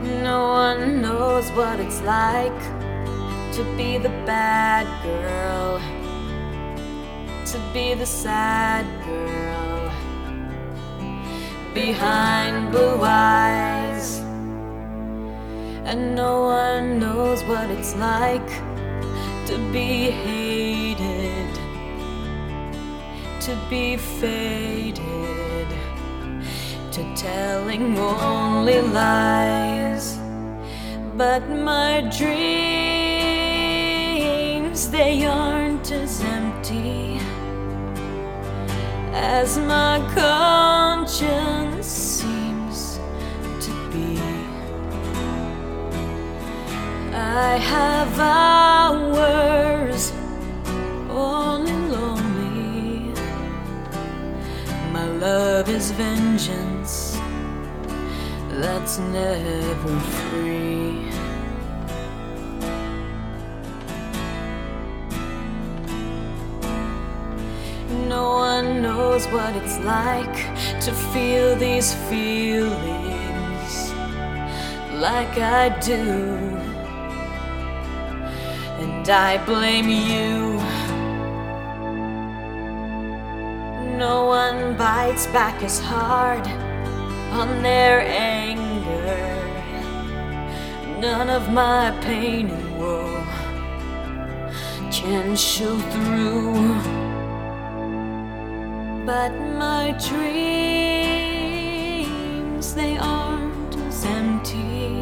No one knows what it's like to be the bad girl, to be the sad girl behind blue eyes. And no one knows what it's like to be hated, to be faded, to telling only lies. But my dreams, they aren't as empty as my conscience seems to be. I have hours only lonely. My love is vengeance that's never free. No one knows what it's like to feel these feelings like I do. And I blame you. No one bites back as hard on their anger. None of my pain and woe can show through. But my dreams, they aren't as empty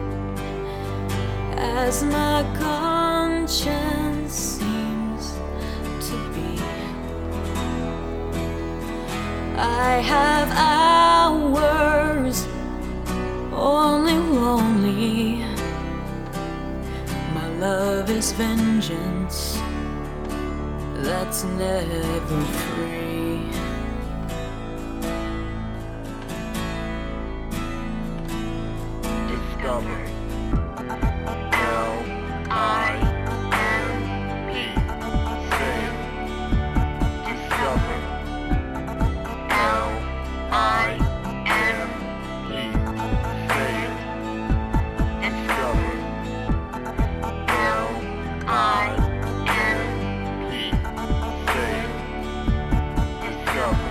as my conscience seems to be. I have hours only lonely. My love is vengeance that's never free. Discover L-I-M-P. Say it. Discover L-I-M-P. Say it. Discover L-I-M-P. Say it. Discover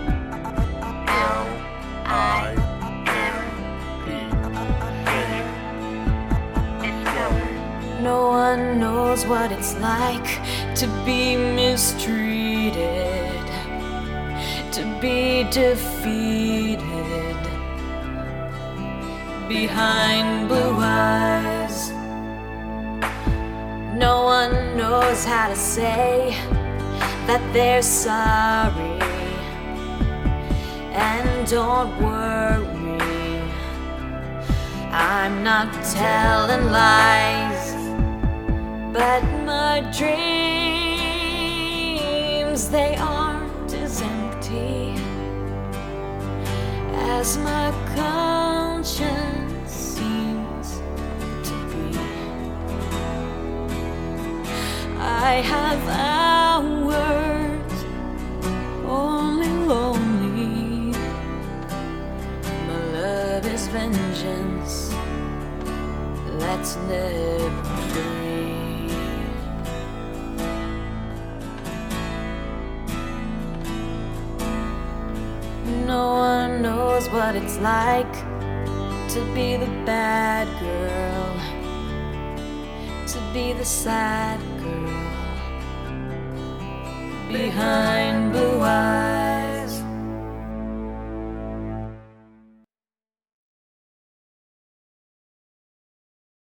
No one knows what it's like to be mistreated, to be defeated behind blue eyes. No one knows how to say that they're sorry. And don't worry, I'm not telling lies. But my dreams, they aren't as empty as my conscience seems to be. I have hours only lonely. My love is vengeance that's never free. No one knows what it's like to be the bad girl, to be the sad girl behind